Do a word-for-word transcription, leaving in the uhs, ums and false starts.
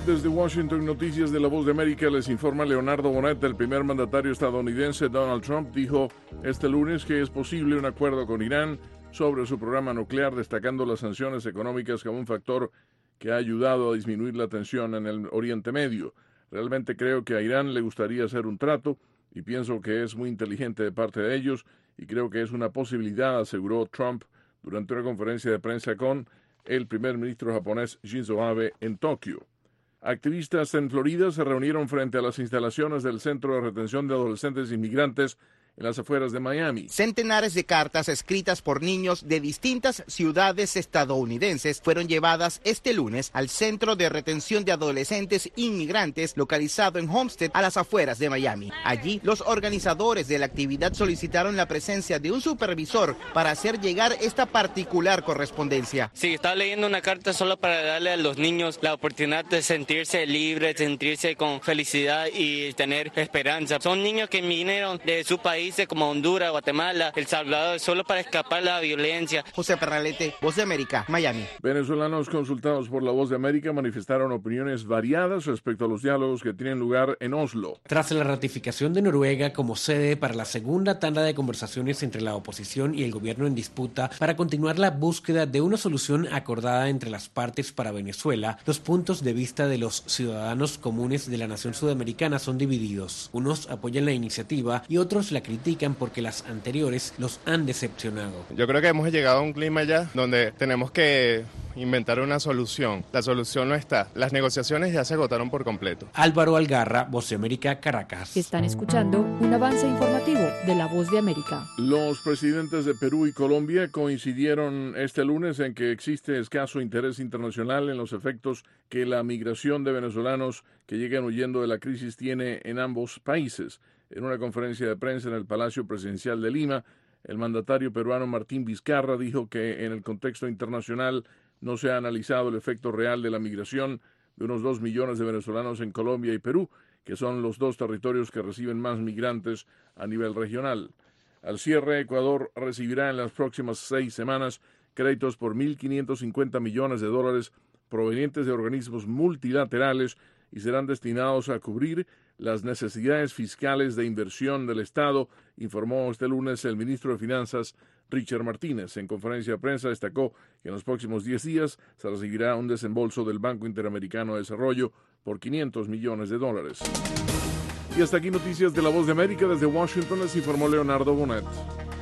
Desde Washington, Noticias de la Voz de América, les informa Leonardo Bonet. El primer mandatario estadounidense Donald Trump dijo este lunes que es posible un acuerdo con Irán sobre su programa nuclear, destacando las sanciones económicas como un factor que ha ayudado a disminuir la tensión en el Oriente Medio. Realmente creo que a Irán le gustaría hacer un trato y pienso que es muy inteligente de parte de ellos y creo que es una posibilidad, aseguró Trump durante una conferencia de prensa con el primer ministro japonés Shinzo Abe en Tokio. Activistas en Florida se reunieron frente a las instalaciones del Centro de Retención de Adolescentes Inmigrantes en las afueras de Miami. Centenares de cartas escritas por niños de distintas ciudades estadounidenses fueron llevadas este lunes al Centro de Retención de Adolescentes Inmigrantes localizado en Homestead, a las afueras de Miami. Allí, los organizadores de la actividad solicitaron la presencia de un supervisor para hacer llegar esta particular correspondencia. Sí, estaba leyendo una carta solo para darle a los niños la oportunidad de sentirse libres, sentirse con felicidad y tener esperanza. Son niños que vinieron de su país, como Honduras, Guatemala, El Salvador, solo para escapar de la violencia. José Pernalete, Voz de América, Miami. Venezolanos consultados por la Voz de América manifestaron opiniones variadas respecto a los diálogos que tienen lugar en Oslo. Tras la ratificación de Noruega como sede para la segunda tanda de conversaciones entre la oposición y el gobierno en disputa para continuar la búsqueda de una solución acordada entre las partes para Venezuela, los puntos de vista de los ciudadanos comunes de la nación sudamericana son divididos. Unos apoyan la iniciativa y otros la critican porque las anteriores los han decepcionado. Yo creo que hemos llegado a un clima ya donde tenemos que inventar una solución. La solución no está. Las negociaciones ya se agotaron por completo. Álvaro Algarra, Voz de América, Caracas. Están escuchando un avance informativo de la Voz de América. Los presidentes de Perú y Colombia coincidieron este lunes en que existe escaso interés internacional en los efectos que la migración de venezolanos que llegan huyendo de la crisis tiene en ambos países. En una conferencia de prensa en el Palacio Presidencial de Lima, el mandatario peruano Martín Vizcarra dijo que en el contexto internacional no se ha analizado el efecto real de la migración de unos dos millones de venezolanos en Colombia y Perú, que son los dos territorios que reciben más migrantes a nivel regional. Al cierre, Ecuador recibirá en las próximas seis semanas créditos por mil quinientos cincuenta millones de dólares provenientes de organismos multilaterales y serán destinados a cubrir las necesidades fiscales de inversión del Estado, informó este lunes el ministro de Finanzas, Richard Martínez. En conferencia de prensa destacó que en los próximos diez días se recibirá un desembolso del Banco Interamericano de Desarrollo por quinientos millones de dólares. Y hasta aquí noticias de la Voz de América. Desde Washington les informó Leonardo Bonet.